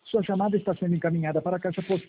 Sua chamada está sendo encaminhada para a caixa postal